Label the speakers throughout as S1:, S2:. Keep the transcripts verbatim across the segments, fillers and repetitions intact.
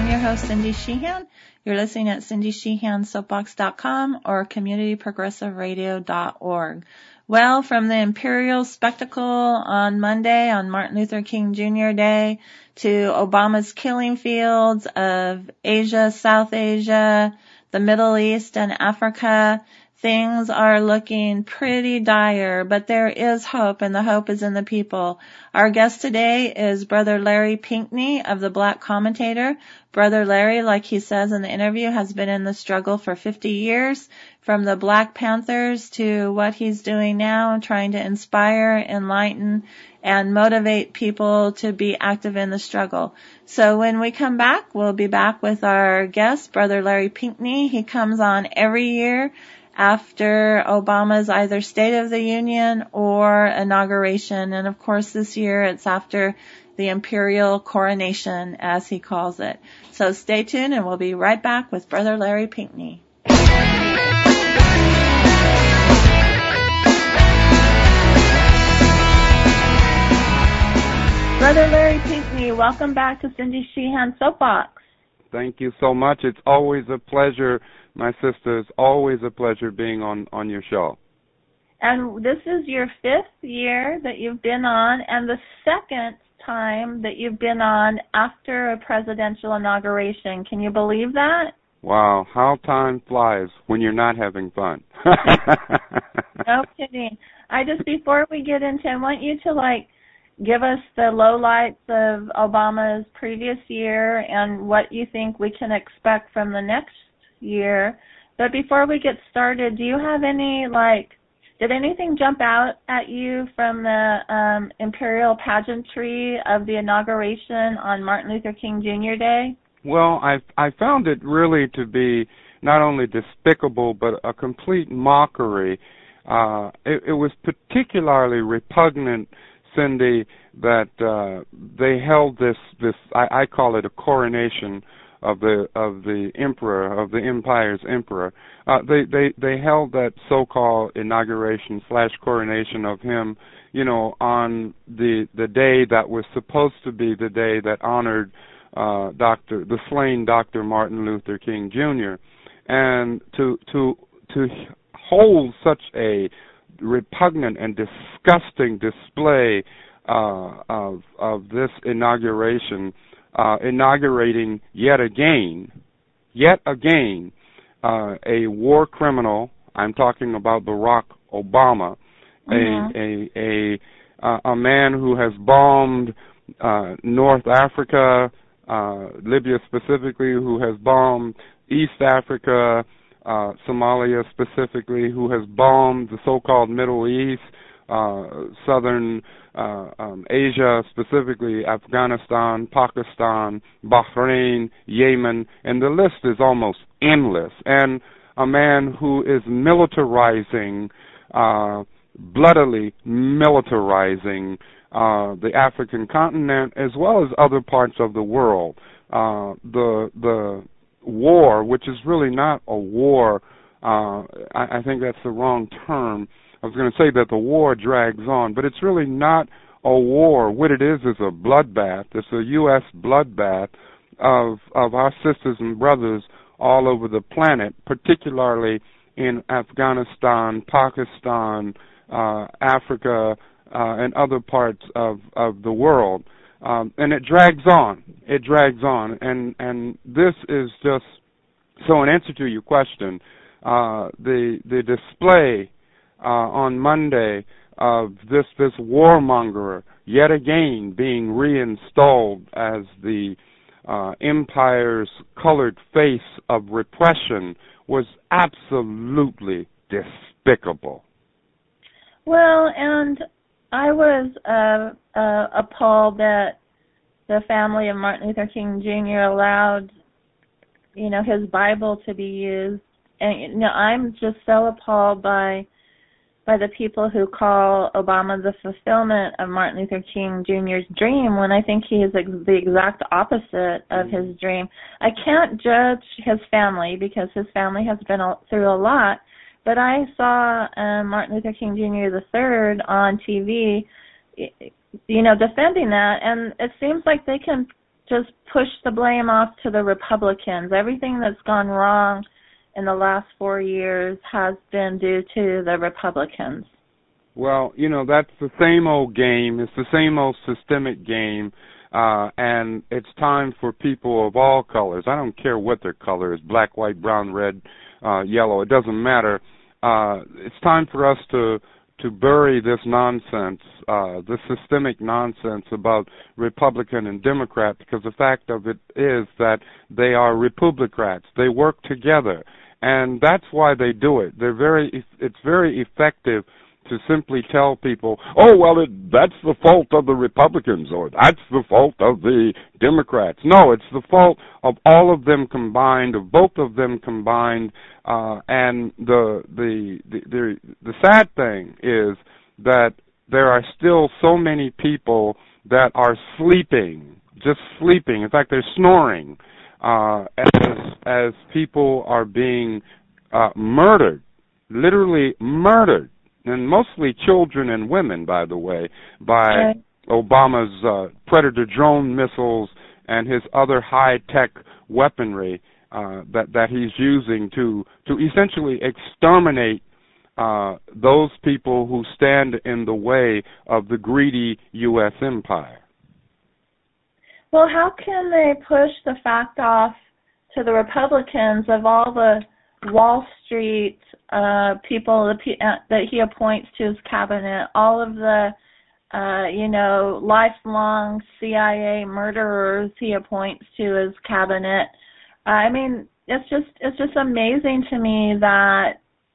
S1: I'm your host, Cindy Sheehan. You're listening at cindy sheehan soapbox dot com or community progressive radio dot org. Well, from the Imperial Spectacle on Monday, on Martin Luther King Junior Day, to Obama's killing fields of Asia, South Asia, the Middle East, and Africa, things are looking pretty dire, but there is hope, and the hope is in the people. Our guest today is Brother Larry Pinckney of the Black Commentator. Brother Larry, like he says in the interview, has been in the struggle for fifty years, from the Black Panthers to what he's doing now, trying to inspire, enlighten, and motivate people to be active in the struggle. So when we come back, we'll be back with our guest, Brother Larry Pinckney. He comes on every year after Obama's either State of the Union or inauguration. And of course this year it's after the imperial coronation, as he calls it. So stay tuned and we'll be right back with Brother Larry Pinckney. Brother Larry Pinckney, welcome back to Cindy Sheehan Soapbox.
S2: Thank you so much. It's always a pleasure, my sister. It's always a pleasure being on, on your show.
S1: And this is your fifth year that you've been on, and the second time that you've been on after a presidential inauguration. Can you believe that?
S2: Wow, how time flies when you're not having fun.
S1: No kidding. I just, before we get into, I want you to, like, give us the lowlights of Obama's previous year and what you think we can expect from the next year. But before we get started, do you have any, like, did anything jump out at you from the um, imperial pageantry of the inauguration on Martin Luther King Junior Day?
S2: Well, I I found it really to be not only despicable but a complete mockery. Uh, it, it was particularly repugnant, Cindy, that uh, they held this this I, I call it a coronation of the of the emperor of the empire's emperor. Uh, they they they held that so-called inauguration slash coronation of him, you know, on the the day that was supposed to be the day that honored uh, Doctor the slain Doctor Martin Luther King Junior And to to to hold such a repugnant and disgusting display uh, of of this inauguration, uh, inaugurating yet again, yet again, uh, a war criminal. I'm talking about Barack Obama, mm-hmm. a a a uh, a man who has bombed uh, North Africa, uh, Libya specifically, who has bombed East Africa. Uh, Somalia specifically, who has bombed the so-called Middle East, uh, Southern uh, um, Asia, specifically Afghanistan, Pakistan, Bahrain, Yemen, and the list is almost endless. And a man who is militarizing, uh, bloodily militarizing uh, the African continent as well as other parts of the world. Uh, the the war, which is really not a war, uh, I, I think that's the wrong term. I was going to say that the war drags on, but it's really not a war. What it is is a bloodbath. It's a U S bloodbath of of our sisters and brothers all over the planet, particularly in Afghanistan, Pakistan, uh, Africa, uh, and other parts of, of the world. Um, and it drags on. It drags on. And, and this is just, so in answer to your question, uh, the, the display, uh, on Monday of this, this warmonger yet again being reinstalled as the, uh, empire's colored face of repression was absolutely despicable.
S1: Well, and I was uh, uh, appalled that the family of Martin Luther King Junior allowed, you know, his Bible to be used. And, you know, I'm just so appalled by by the people who call Obama the fulfillment of Martin Luther King Junior's dream, when I think he is ex- the exact opposite of his dream. I can't judge his family because his family has been a- through a lot, but I saw uh, Martin Luther King Junior the third on T V, you know, defending that, and it seems like they can just push the blame off to the Republicans. Everything that's gone wrong in the last four years has been due to the Republicans.
S2: Well, you know, that's the same old game. It's the same old systemic game. Uh, and it's time for people of all colors. I don't care what their color is, black, white, brown, red, uh, yellow. It doesn't matter. Uh, it's time for us to to bury this nonsense, uh, the systemic nonsense about Republican and Democrat, because the fact of it is that they are Republicrats. They work together, and that's why they do it. They're very. It's very effective to simply tell people, oh, well, it, that's the fault of the Republicans, or that's the fault of the Democrats. No, it's the fault of all of them combined, of both of them combined, uh, and the, the, the, the, the sad thing is that there are still so many people that are sleeping, just sleeping. In fact, they're snoring, uh, as, as people are being uh, murdered, literally murdered. And mostly children and women, by the way, by
S1: right.
S2: Obama's uh, Predator drone missiles and his other high-tech weaponry uh, that that he's using to to essentially exterminate uh, those people who stand in the way of the greedy U S empire.
S1: Well, how can they push the fact off to the Republicans of all the Wall Street uh, people that he appoints to his cabinet, all of the, uh, you know, lifelong C I A murderers he appoints to his cabinet? I mean, it's just it's just amazing to me that,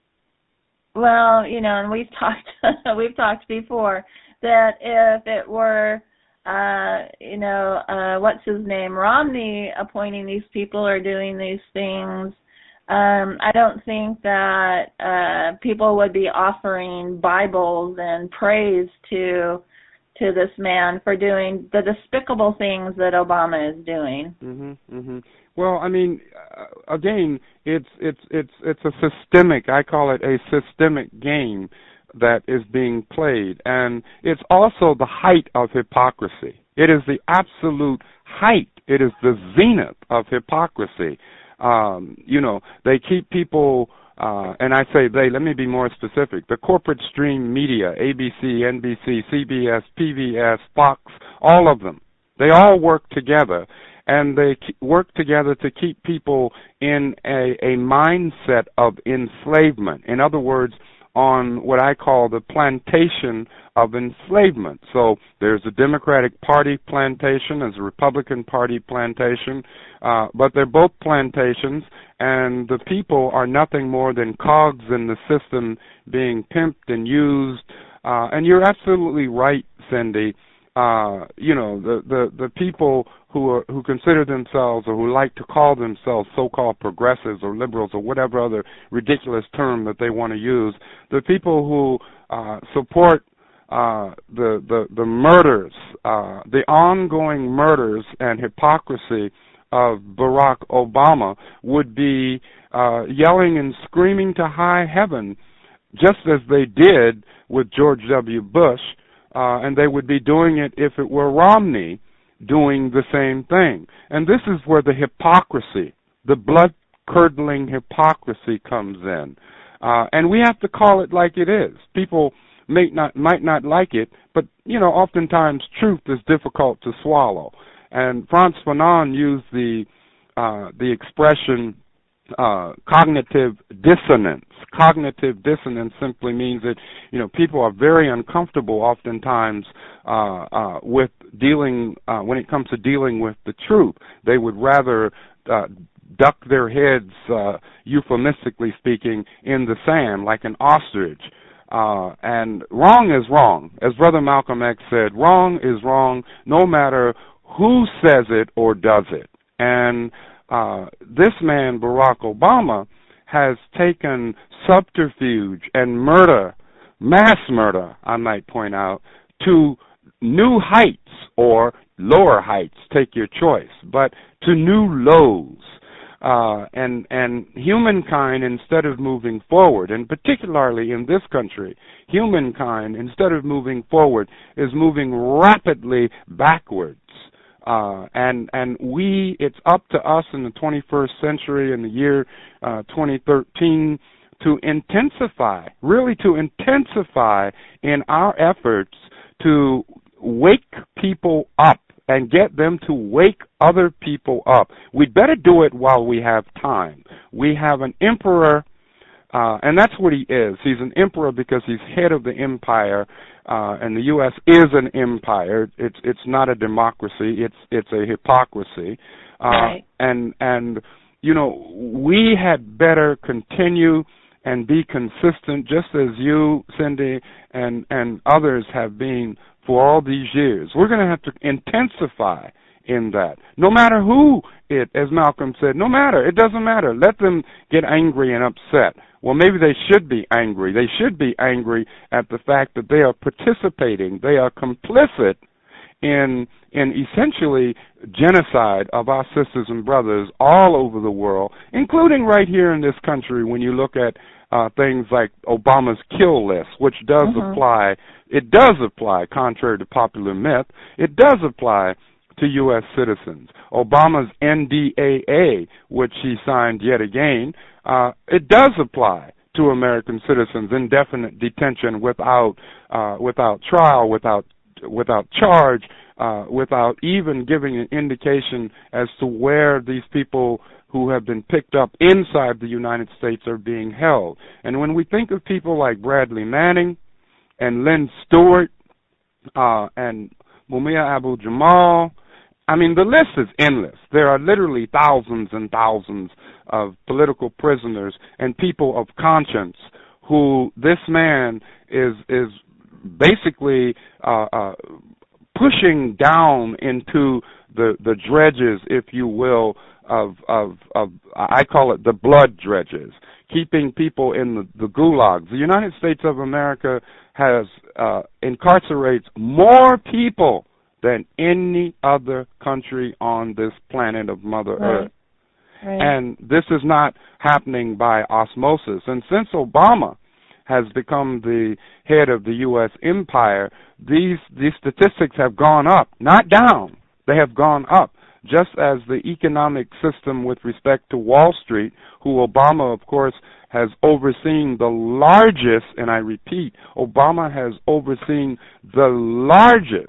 S1: well, you know, and we've talked we've talked before that if it were, uh, you know, uh, what's his name, Romney appointing these people or doing these things, Um, I don't think that uh, people would be offering Bibles and praise to to this man for doing the despicable things that Obama is doing.
S2: Mhm, mhm. Well, I mean, uh, again, it's it's it's it's a systemic. I call it a systemic game that is being played, and it's also the height of hypocrisy. It is the absolute height. It is the zenith of hypocrisy. Um, you know, they keep people, uh, and I say they, let me be more specific, the corporate stream media, A B C, N B C, C B S, P B S, Fox, all of them, they all work together, and they work together to keep people in a, a mindset of enslavement. In other words, on what I call the plantation of enslavement. So there's a Democratic Party plantation, there's a Republican Party plantation, uh, but they're both plantations, and the people are nothing more than cogs in the system being pimped and used. Uh, and you're absolutely right, Cindy. Uh, you know, the, the, the people who are, who consider themselves or who like to call themselves so-called progressives or liberals or whatever other ridiculous term that they want to use, the people who uh, support uh, the, the, the murders, uh, the ongoing murders and hypocrisy of Barack Obama would be uh, yelling and screaming to high heaven, just as they did with George W. Bush. Uh, and they would be doing it if it were Romney doing the same thing. And this is where the hypocrisy, the blood-curdling hypocrisy comes in. Uh, and we have to call it like it is. People may not, might not like it, but, you know, oftentimes truth is difficult to swallow. And Frantz Fanon used the, uh, the expression Uh, cognitive dissonance. Cognitive dissonance simply means that, you know, people are very uncomfortable oftentimes uh, uh, with dealing, uh, when it comes to dealing with the truth. They would rather uh, duck their heads, uh, euphemistically speaking, in the sand like an ostrich. Uh, and wrong is wrong. As Brother Malcolm X said, wrong is wrong no matter who says it or does it. And Uh, this man, Barack Obama, has taken subterfuge and murder, mass murder, I might point out, to new heights or lower heights, take your choice, but to new lows. Uh, and, and humankind, instead of moving forward, and particularly in this country, humankind, instead of moving forward, is moving rapidly backwards. Uh, and and we, it's up to us in the twenty-first century, in the year uh, twenty thirteen, to intensify, really to intensify in our efforts to wake people up and get them to wake other people up. We'd better do it while we have time. We have an emperor, uh, and that's what he is. He's an emperor because he's head of the empire, uh, and the U S is an empire. It's it's not a democracy. It's it's a hypocrisy. Uh,
S1: right.
S2: And and you know, we had better continue and be consistent, just as you, Cindy, and and others have been for all these years. We're going to have to intensify in that. No matter who it, as Malcolm said, no matter, it doesn't matter. Let them get angry and upset. Well, maybe they should be angry. They should be angry at the fact that they are participating, they are complicit in in essentially genocide of our sisters and brothers all over the world, including right here in this country when you look at uh, things like Obama's kill list, which does
S1: Mm-hmm.
S2: apply, it does apply, contrary to popular myth, it does apply to U S citizens. Obama's N D A A, which he signed yet again, uh, it does apply to American citizens, indefinite detention without uh, without trial, without without charge, uh, without even giving an indication as to where these people who have been picked up inside the United States are being held. And when we think of people like Bradley Manning and Lynn Stewart uh, and Mumia Abu-Jamal, I mean, the list is endless. There are literally thousands and thousands of political prisoners and people of conscience who this man is is basically uh, uh, pushing down into the the dredges, if you will, of of of I call it the blood dredges, keeping people in the, the gulags. The United States of America has uh, incarcerates more people than any other country on this planet of Mother
S1: Right.
S2: Earth.
S1: Right.
S2: And this is not happening by osmosis. And since Obama has become the head of the U S empire, these these statistics have gone up, not down. They have gone up, just as the economic system with respect to Wall Street, who Obama, of course, has overseen the largest, and I repeat, Obama has overseen the largest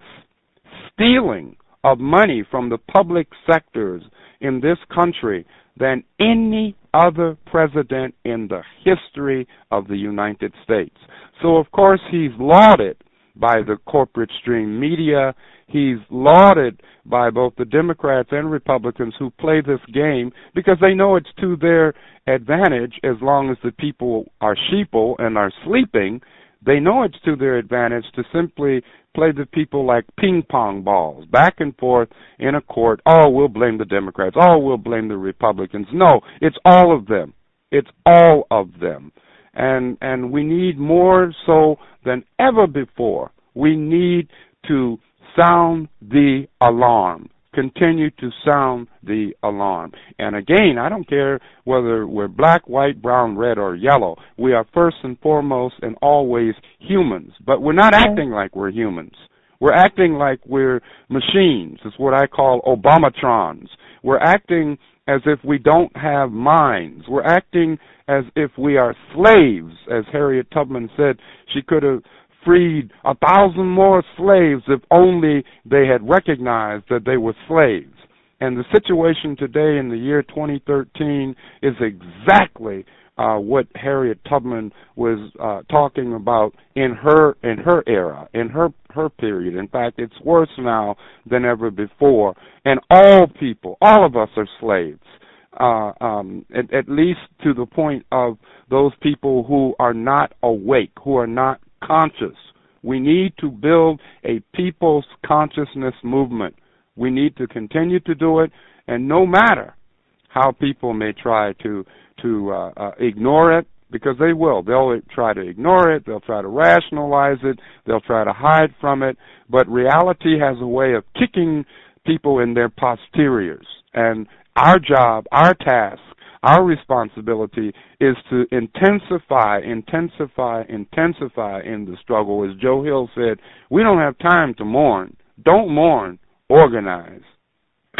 S2: stealing of money from the public sectors in this country than any other president in the history of the United States. So, of course, he's lauded by the corporate stream media. He's lauded by both the Democrats and Republicans who play this game because they know it's to their advantage as long as the people are sheeple and are sleeping. They know it's to their advantage to simply play the people like ping pong balls, back and forth in a court. Oh, we'll blame the Democrats. Oh, we'll blame the Republicans. No, it's all of them. It's all of them. And and we need more so than ever before. We need to sound the alarm. Continue to sound the alarm. And again, I don't care whether we're black, white, brown, red, or yellow. We are first and foremost and always humans. But we're not acting like we're humans. We're acting like we're machines. It's what I call Obamatrons. We're acting as if we don't have minds. We're acting as if we are slaves. As Harriet Tubman said, she could have freed a thousand more slaves if only they had recognized that they were slaves. And the situation today in the year twenty thirteen is exactly uh, what Harriet Tubman was uh, talking about in her in her era, in her her period. In fact, it's worse now than ever before. And all people, all of us are slaves, uh, um, at, at least to the point of those people who are not awake, who are not conscious. We need to build a people's consciousness movement. We need to continue to do it, and no matter how people may try to to uh, uh, ignore it, because they will. They'll try to ignore it. They'll try to rationalize it. They'll try to hide from it. But reality has a way of kicking people in their posteriors. And our job, our task, our responsibility is to intensify, intensify, intensify in the struggle. As Joe Hill said, we don't have time to mourn. Don't mourn. Organize.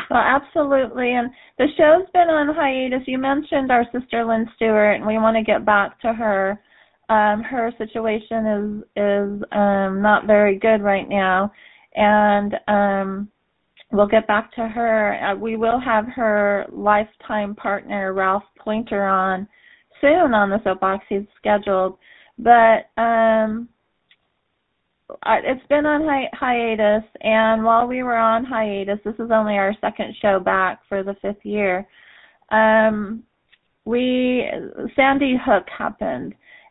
S1: Well, absolutely. And the show's been on hiatus. You mentioned our sister Lynn Stewart, and we want to get back to her. Um, her situation is is um, not very good right now, and um, we'll get back to her. Uh, we will have her lifetime partner, Ralph Pointer, on soon on the Soapbox. He's scheduled. But um, it's been on hi- hiatus, and while we were on hiatus, this is only our second show back for the fifth year, um, we Sandy Hook happened.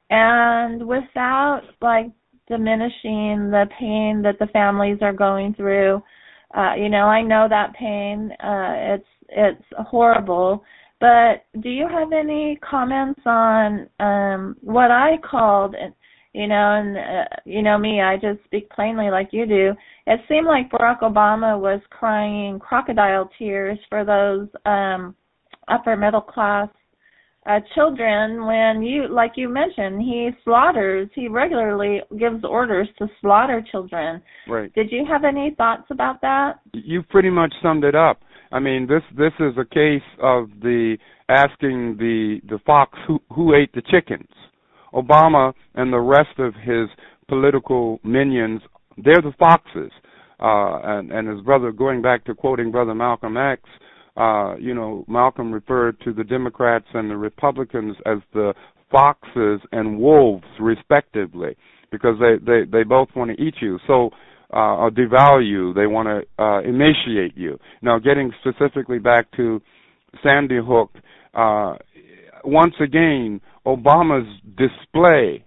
S1: And without, like, diminishing the pain that the families are going through, uh, you know, I know that pain. Uh, it's it's horrible. But do you have any comments on um, what I called, you know, and, uh, you know me, I just speak plainly like you do. It seemed like Barack Obama was crying crocodile tears for those um, upper middle class Uh, children when you, like you mentioned, he slaughters, he regularly gives orders to slaughter children.
S2: Right.
S1: Did you have any thoughts about that?
S2: You pretty much summed it up. I mean, this this is a case of the asking the the fox who who ate the chickens. Obama and the rest of his political minions, they're the foxes. Uh, and, and his brother, going back to quoting Brother Malcolm X, Uh, you know, Malcolm referred to the Democrats and the Republicans as the foxes and wolves, respectively, because they, they, they both want to eat you, so uh, or devalue you. They want to uh, emaciate you. Now, getting specifically back to Sandy Hook, uh, once again, Obama's display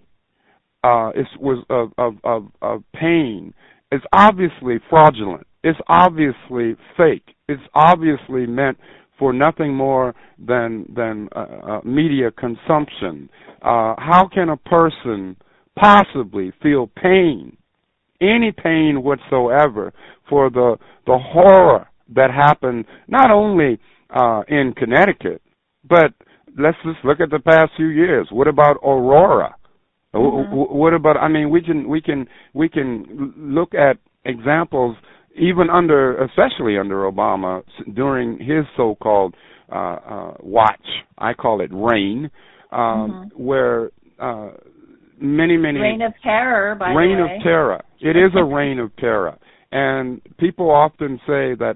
S2: uh, is, was of, of, of, of pain is obviously fraudulent. It's obviously fake. It's obviously meant for nothing more than than uh, uh, media consumption. Uh, how can a person possibly feel pain, any pain whatsoever, for the the horror that happened not only uh, in Connecticut, but let's just look at the past few years. What about Aurora? Mm-hmm. What about? I mean, we can we can we can look at examples. Even under, especially under Obama, during his so-called uh, uh, watch, I call it reign, um, mm-hmm. where uh, many, many...
S1: Reign of terror, by
S2: Reign
S1: the way.
S2: of terror. It is a reign of terror. And people often say that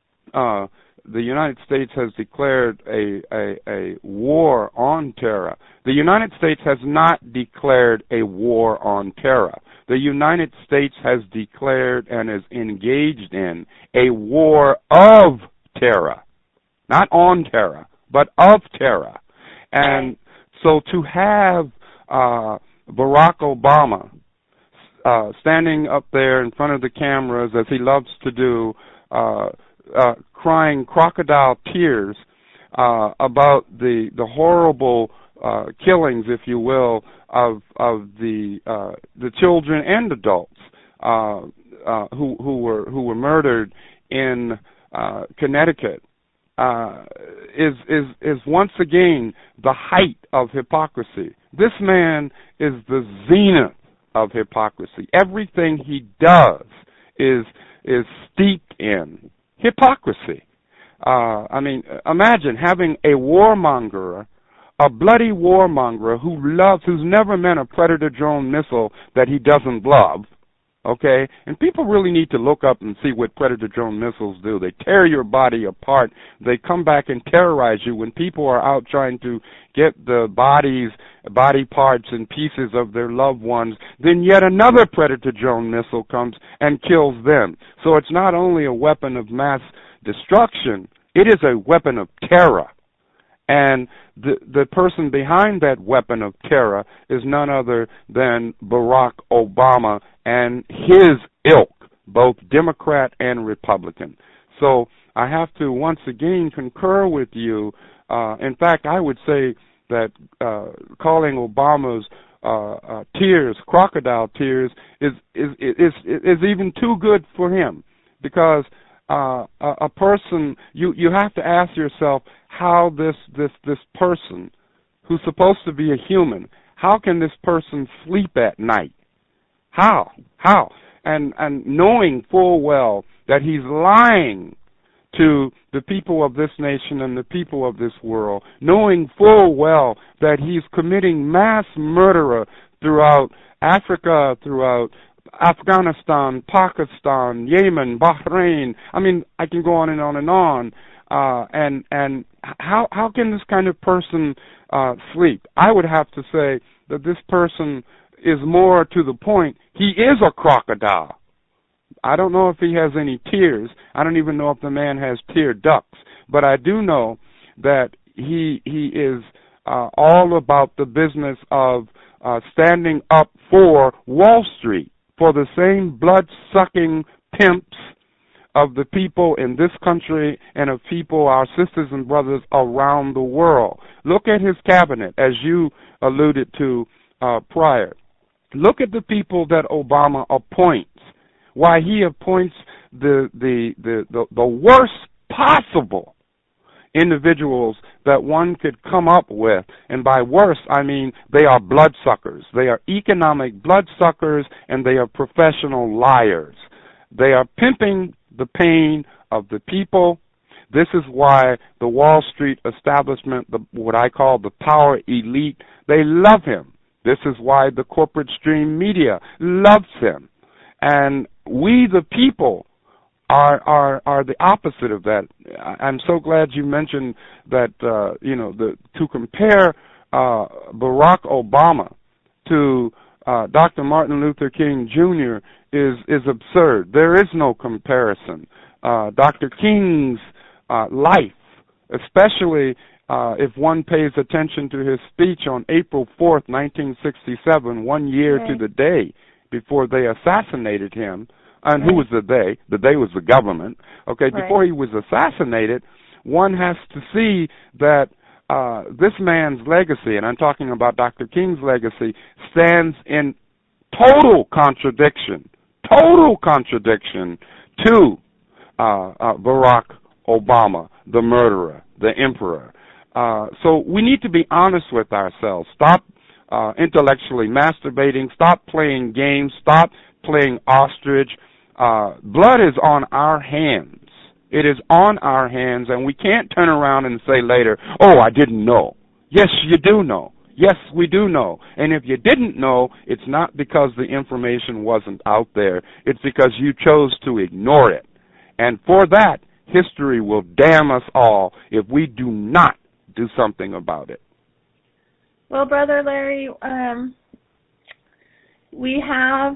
S2: uh, the United States has declared a, a, a war on terror. The United States has not declared a war on terror. The United States has declared and is engaged in a war of terror. Not on terror, but of terror. And so to have uh, Barack Obama uh, standing up there in front of the cameras, as he loves to do, uh, uh, crying crocodile tears uh, about the, the horrible uh, killings, if you will, of of the uh, the children and adults uh, uh, who who were who were murdered in uh, Connecticut uh, is is is once again the height of hypocrisy. This man is the zenith of hypocrisy. Everything he does is is steeped in hypocrisy. Uh, I mean, imagine having a warmonger, a bloody warmonger who loves, who's never met a Predator drone missile that he doesn't love, okay? And people really need to look up and see what Predator drone missiles do. They tear your body apart. They come back and terrorize you when people are out trying to get the bodies, body parts and pieces of their loved ones. Then yet another Predator drone missile comes and kills them. So it's not only a weapon of mass destruction, it is a weapon of terror. And the the person behind that weapon of terror is none other than Barack Obama and his ilk, both Democrat and Republican. So I have to once again concur with you. Uh, in fact, I would say that uh, calling Obama's uh, uh, tears, crocodile tears, is is, is is is even too good for him, because uh, a, a person, you you have to ask yourself how this this this person, who's supposed to be a human, how can this person sleep at night? How? How? And and knowing full well that he's lying to the people of this nation and the people of this world, knowing full well that he's committing mass murder throughout Africa, throughout Afghanistan, Pakistan, Yemen, Bahrain. I mean, I can go on and on and on. Uh, and and how how can this kind of person uh, sleep? I would have to say that this person is more to the point. He is a crocodile. I don't know if he has any tears. I don't even know if the man has tear ducts. But I do know that he he is uh, all about the business of uh, standing up for Wall Street, for the same blood-sucking pimps of the people in this country and of people, our sisters and brothers around the world. Look at his cabinet, as you alluded to uh, prior. Look at the people that Obama appoints. Why he appoints the the the the, the worst possible individuals that one could come up with. And by worst, I mean they are bloodsuckers. They are economic bloodsuckers, and they are professional liars. They are pimping the pain of the people. This is why the Wall Street establishment, the, what I call the power elite, they love him. This is why the corporate stream media loves him. And we, the people, are are are the opposite of that. I'm so glad you mentioned that. Uh, you know, the to compare uh, Barack Obama to uh, Doctor Martin Luther King Junior is is absurd. There is no comparison. Uh, Doctor King's uh, life, especially uh, if one pays attention to his speech on April fourth, nineteen sixty-seven, one year
S1: right.
S2: to the day before they assassinated him. And
S1: right.
S2: who was the they? The they was the government. Okay,
S1: right.
S2: before he was assassinated, one has to see that uh, this man's legacy, and I'm talking about Doctor King's legacy, stands in total contradiction, total contradiction to uh, uh, Barack Obama, the murderer, the emperor. Uh, so we need to be honest with ourselves. Stop uh, intellectually masturbating. Stop playing games. Stop playing ostrich. Uh, blood is on our hands. It is on our hands, and we can't turn around and say later, oh, I didn't know. Yes, you do know. Yes, we do know. And if you didn't know, it's not because the information wasn't out there. It's because you chose to ignore it. And for that, history will damn us all if we do not do something about it.
S1: Well, Brother Larry, um, we have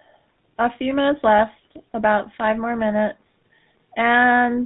S1: a few minutes left. About five more minutes, and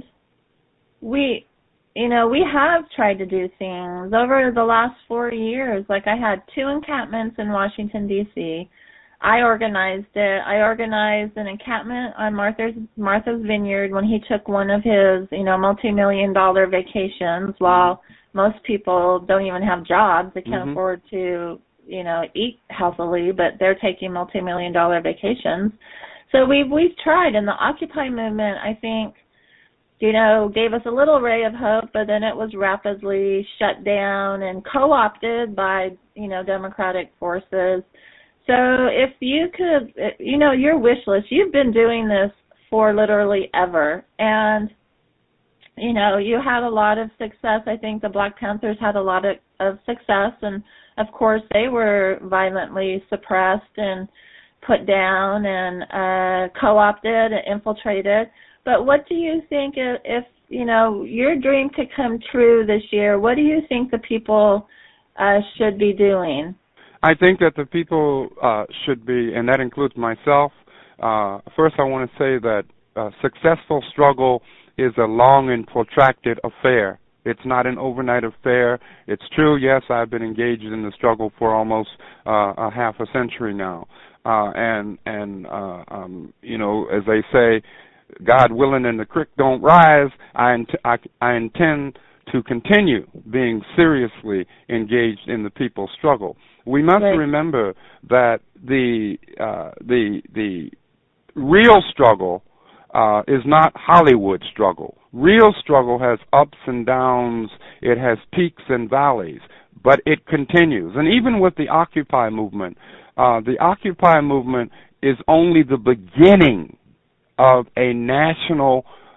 S1: we, you know, we have tried to do things over the last four years. Like I had two encampments in Washington, D C I organized it. I organized an encampment on Martha's Martha's Vineyard when he took one of his, you know, multi-million dollar vacations. While most people don't even have jobs, they can't
S2: mm-hmm.
S1: afford to, you know, eat healthily, but they're taking multi-million dollar vacations. So we've we've tried, and the Occupy movement, I think, you know, gave us a little ray of hope, but then it was rapidly shut down and co-opted by, you know, democratic forces. So if you could, you know, your wish list, you've been doing this for literally ever, and, you know, you had a lot of success. I think the Black Panthers had a lot of, of success, and, of course, they were violently suppressed and put down and uh, co-opted and infiltrated. But what do you think if, if, you know, your dream could come true this year, what do you think the people uh, should be doing?
S2: I think that the people uh, should be, and that includes myself, uh, first I want to say that uh, successful struggle is a long and protracted affair. It's not an overnight affair. It's true, yes, I've been engaged in the struggle for almost uh, a half a century now. Uh, and, and uh, um, you know, as they say, God willing and the creek don't rise, I, int- I, I intend to continue being seriously engaged in the people's struggle. We must
S1: right.
S2: remember that the, uh, the, the real struggle uh, is not Hollywood struggle. Real struggle has ups and downs. It has peaks and valleys, but it continues. And even with the Occupy movement, Uh, the Occupy movement is only the beginning of a national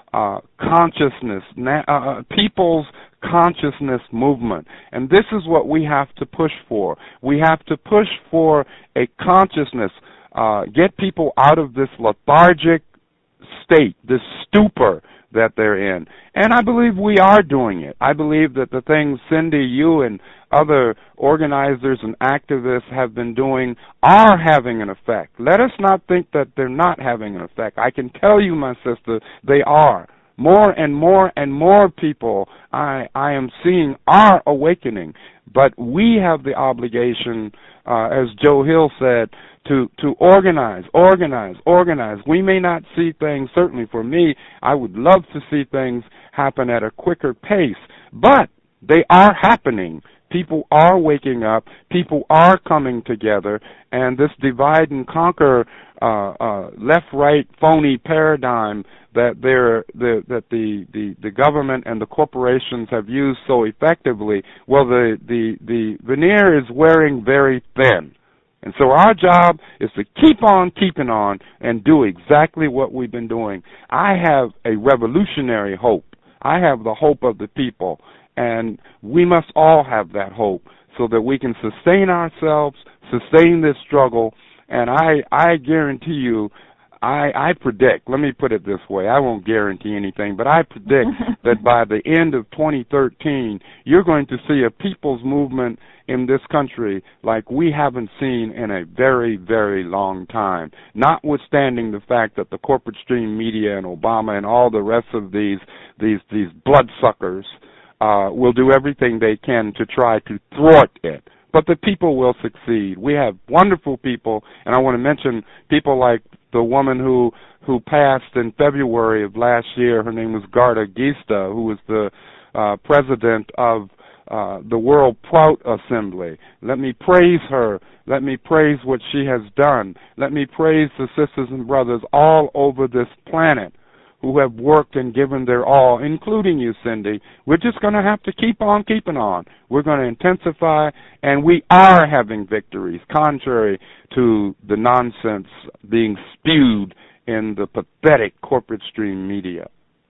S2: uh, consciousness, na- uh, people's consciousness movement. And this is what we have to push for. We have to push for a consciousness, uh, get people out of this lethargic state, this stupor that they're in. And I believe we are doing it. I believe that the things Cindy, you, and other organizers and activists have been doing are having an effect. Let us not think that they're not having an effect. I can tell you, my sister, they are. More and more and more people I, I am seeing are awakening. But we have the obligation, uh, as Joe Hill said, to, to organize, organize, organize. We may not see things, certainly for me, I would love to see things happen at a quicker pace, but they are happening. People are waking up, people are coming together, and this divide and conquer, uh, uh, left-right phony paradigm that they're, the, that the, the, the government and the corporations have used so effectively, well, the, the, the veneer is wearing very thin. And so our job is to keep on keeping on and do exactly what we've been doing. I have a revolutionary hope. I have the hope of the people, and we must all have that hope so that we can sustain ourselves, sustain this struggle, and I, I guarantee you, I, I predict, let me put it this way, I won't guarantee anything, but I predict that by the end of twenty thirteen, you're going to see a people's movement in this country like we haven't seen in a very, very long time, notwithstanding the fact that the corporate stream media and Obama and all the rest of these, these, these bloodsuckers uh, will do everything they can to try to thwart it. But the people will succeed. We have wonderful people, and I want to mention people like the woman who who passed in February of last year. Her name was Garda Gista, who was the uh, president of uh, the World Prout Assembly. Let me praise her. Let me praise what she has done. Let me praise the sisters and brothers all over this planet who have worked and given their all, including you, Cindy. We're just going to have to keep on keeping on. We're going to intensify, and we are having victories, contrary to the nonsense being spewed in the pathetic corporate stream media.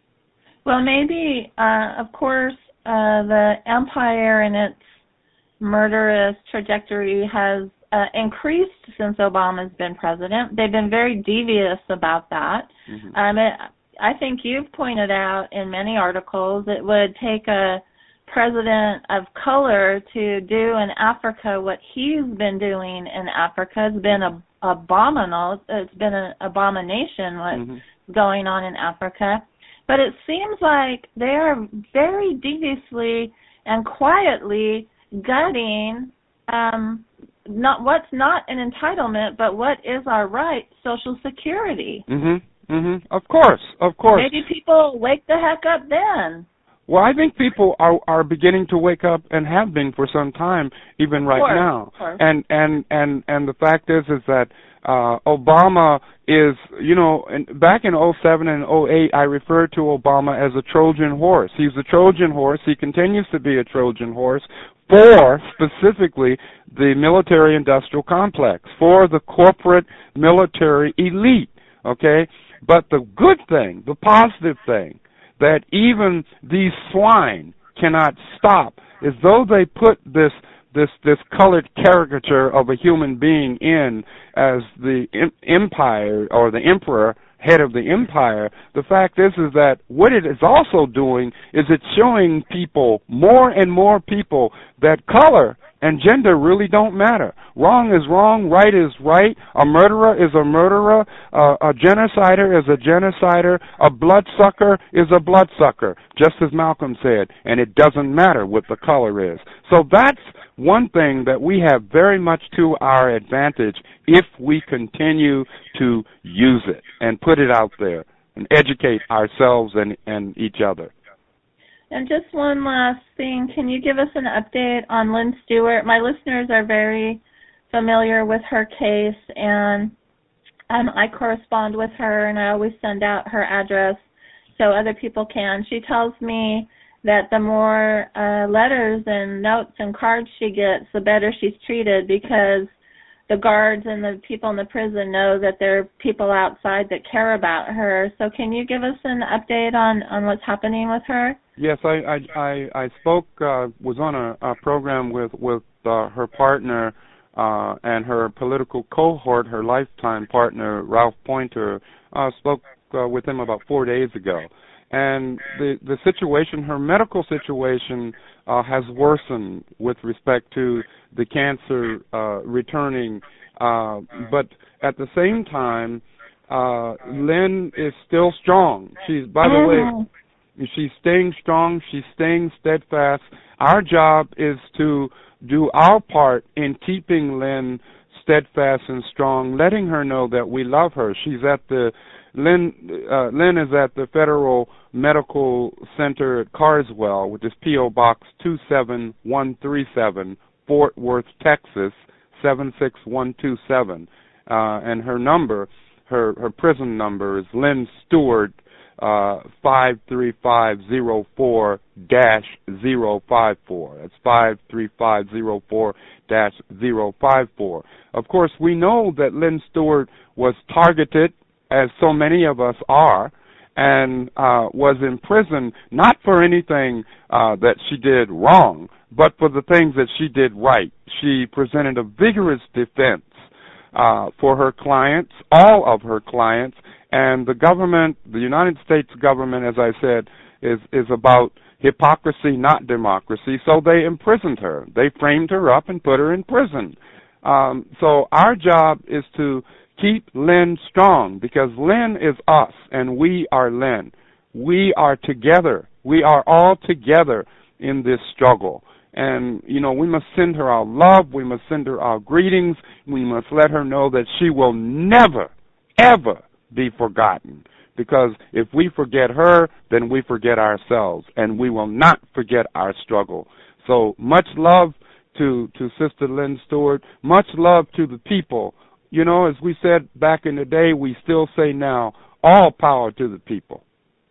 S1: Well, maybe, uh, of course, uh, the empire and its murderous trajectory has uh, increased since Obama's been president. They've been very devious about that. Mm-hmm. Um, it, I think you've pointed out in many articles it would take a president of color to do in Africa what he's been doing in Africa. It's been a, abominable. It's been an abomination what's mm-hmm. going on in Africa. But it seems like they are very deviously and quietly gutting um, not what's not an entitlement, but what is our right, Social Security.
S2: Mm-hmm. Mm-hmm. Of course, of course.
S1: Maybe people wake the heck up then.
S2: Well, I think people are are beginning to wake up and have been for some time, even right
S1: course,
S2: now. And and and and the fact is, is that uh, Obama is, you know, in, back in oh seven and oh eight, I referred to Obama as a Trojan horse. He's a Trojan horse. He continues to be a Trojan horse for specifically the military-industrial complex, for the corporate military elite. Okay. But the good thing, the positive thing, that even these swine cannot stop is though they put this this this colored caricature of a human being in as the empire or the emperor, head of the empire, the fact is is that what it is also doing is it's showing people, more and more people, that color and gender really don't matter. Wrong is wrong, right is right, a murderer is a murderer, uh, a genocider is a genocider, a bloodsucker is a bloodsucker, just as Malcolm said, and it doesn't matter what the color is. So that's one thing that we have very much to our advantage if we continue to use it and put it out there and educate ourselves and, and each other.
S1: And just one last thing, can you give us an update on Lynn Stewart? My listeners are very familiar with her case, and um, I correspond with her, and I always send out her address so other people can. She tells me that the more uh, letters and notes and cards she gets, the better she's treated, because the guards and the people in the prison know that there are people outside that care about her. So can you give us an update on, on what's happening with her?
S2: Yes, I I I, I spoke uh, was on a, a program with with uh, her partner uh, and her political cohort, her lifetime partner Ralph Pointer. Uh, spoke uh, with him about four days ago, and the the situation, her medical situation, uh, has worsened with respect to the cancer uh, returning. Uh, but at the same time, uh, Lynn is still strong. She's, by the way. She's staying strong. She's staying steadfast. Our job is to do our part in keeping Lynn steadfast and strong, letting her know that we love her. She's at the Lynn. Uh, Lynn is at the Federal Medical Center at Carswell, which is P O Box two seven one three seven, Fort Worth, Texas seven six one two seven. Uh, and her number, her her prison number is Lynn Stewart. Uh, five three five zero four dash zero five four. That's five three five zero four dash zero five four. Of course, we know that Lynn Stewart was targeted, as so many of us are, and uh, was in prison not for anything uh, that she did wrong, but for the things that she did right. She presented a vigorous defense uh, for her clients, all of her clients. And the government, the United States government, as I said, is is about hypocrisy, not democracy. So they imprisoned her. They framed her up and put her in prison. Um, so our job is to keep Lynn strong, because Lynn is us and we are Lynn. We are together. We are all together in this struggle. And, you know, we must send her our love. We must send her our greetings. We must let her know that she will never, ever be forgotten, because if we forget her, then we forget ourselves, and we will not forget our struggle. So much love to to Sister Lynn Stewart, much love to the people. You know, as we said back in the day, we still say now, all power to the people.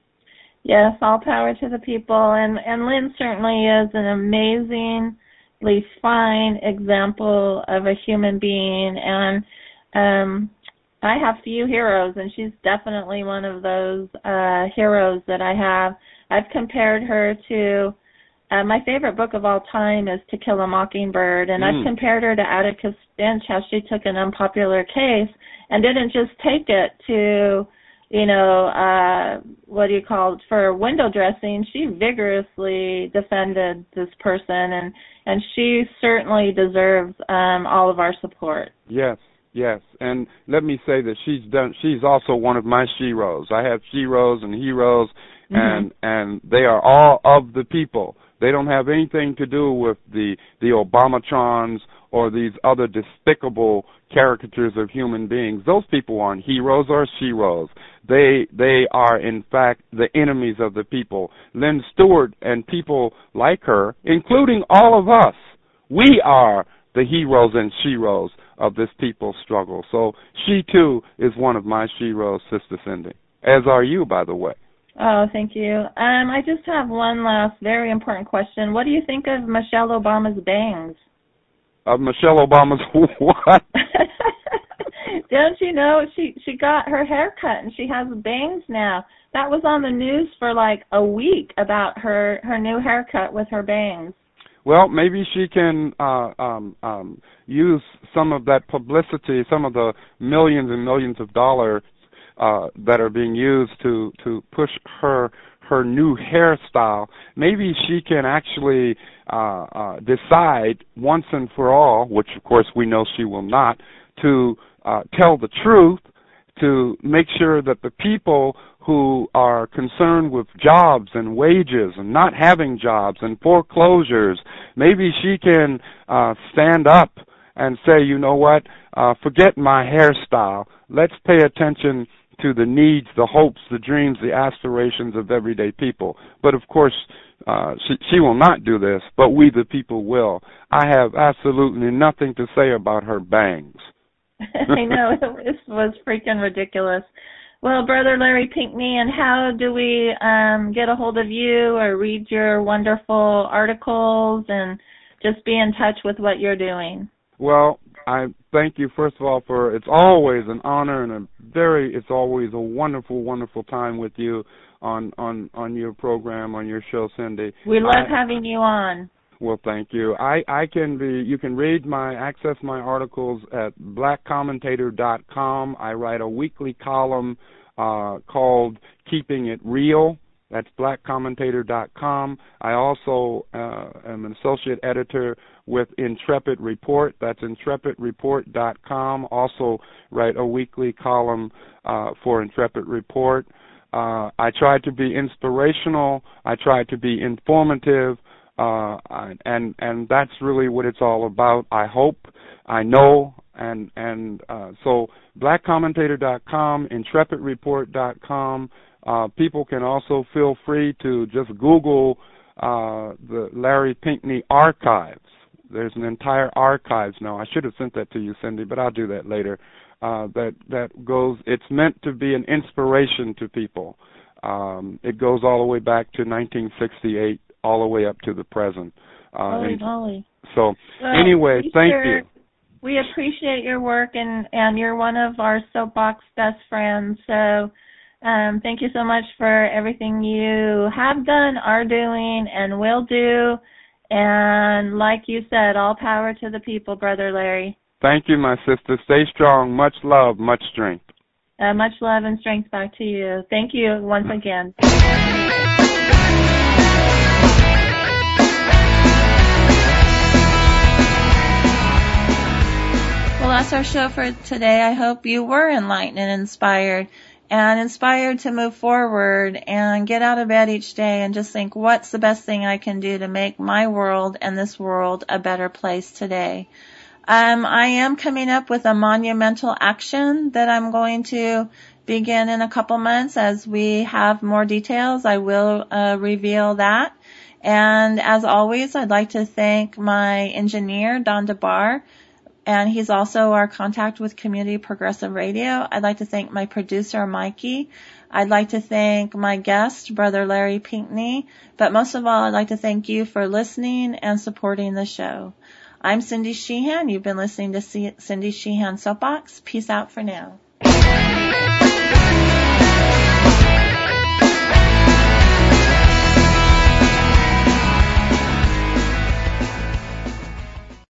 S1: Yes, all power to the people, and, and Lynn certainly is an amazingly fine example of a human being, and um I have few heroes, and she's definitely one of those uh, heroes that I have. I've compared her to, uh, my favorite book of all time is To Kill a Mockingbird, and mm. I've compared her to Atticus Finch, how she took an unpopular case and didn't just take it to, you know, uh, what do you call it, for window dressing. She vigorously defended this person, and, and she certainly deserves um, all of our support.
S2: Yes. Yes, and let me say that she's done. She's also one of my sheroes. I have sheroes and heroes, mm-hmm. and and they are all of the people. They don't have anything to do with the the Obamatrons or these other despicable caricatures of human beings. Those people aren't heroes or sheroes. They they are in fact the enemies of the people. Lynn Stewart and people like her, including all of us, we are the heroes and sheroes of this people's struggle. So she, too, is one of my sheroes, Sister Cindy, as are you, by the way.
S1: Oh, thank you. Um, I just have one last very important question. What do you think of Michelle Obama's bangs?
S2: Of Michelle Obama's what?
S1: Don't you know, she, she got her hair cut and she has bangs now. That was on the news for like a week about her, her new haircut with her bangs.
S2: Well, maybe she can uh, um, um, use some of that publicity, some of the millions and millions of dollars uh, that are being used to, to push her her new hairstyle. Maybe she can actually uh, uh, decide once and for all, which of course we know she will not, to uh, tell the truth, to make sure that the people who are concerned with jobs and wages and not having jobs and foreclosures, maybe she can uh, stand up and say, you know what, uh, forget my hairstyle. Let's pay attention to the needs, the hopes, the dreams, the aspirations of everyday people. But of course, uh, she, she will not do this, but we the people will. I have absolutely nothing to say about her bangs.
S1: I know, it was freaking ridiculous. Well, Brother Larry Pinckney, and how do we um, get a hold of you or read your wonderful articles and just be in touch with what you're doing?
S2: Well, I thank you, first of all, for it's always an honor and a very, it's always a wonderful, wonderful time with you on, on, on your program, on your show, Cindy.
S1: We love
S2: I,
S1: having you on.
S2: Well, thank you. I, I can be, you can read my, access my articles at black commentator dot com. I write a weekly column uh, called Keeping It Real. That's black commentator dot com. I also uh, am an associate editor with Intrepid Report. That's intrepid report dot com. Also write a weekly column uh, for Intrepid Report. Uh, I try to be inspirational. I try to be informative. Uh, and and that's really what it's all about. I hope, I know, and and uh, so black commentator dot com, intrepid report dot com. Uh, people can also feel free to just Google uh, the Larry Pinckney archives. There's an entire archives now. I should have sent that to you, Cindy, but I'll do that later. Uh, that that goes. It's meant to be an inspiration to people. Um, it goes all the way back to nineteen sixty-eight. All the way up to the present. Uh,
S1: Holy moly.
S2: So,
S1: well,
S2: anyway, thank
S1: sure,
S2: you.
S1: We appreciate your work, and, and you're one of our Soapbox best friends. So, um, thank you so much for everything you have done, are doing, and will do. And like you said, all power to the people, Brother Larry.
S2: Thank you, my sister. Stay strong. Much love, much strength.
S1: Uh, much love and strength back to you. Thank you once again. Well, that's our show for today. I hope you were enlightened and inspired, and inspired to move forward and get out of bed each day and just think, what's the best thing I can do to make my world and this world a better place today? Um, I am coming up with a monumental action that I'm going to begin in a couple months. As we have more details, I will uh, reveal that. And as always, I'd like to thank my engineer, Don DeBar, and he's also our contact with Community Progressive Radio. I'd like to thank my producer, Mikey. I'd like to thank my guest, Brother Larry Pinckney. But most of all, I'd like to thank you for listening and supporting the show. I'm Cindy Sheehan. You've been listening to C- Cindy Sheehan Soapbox. Peace out for now.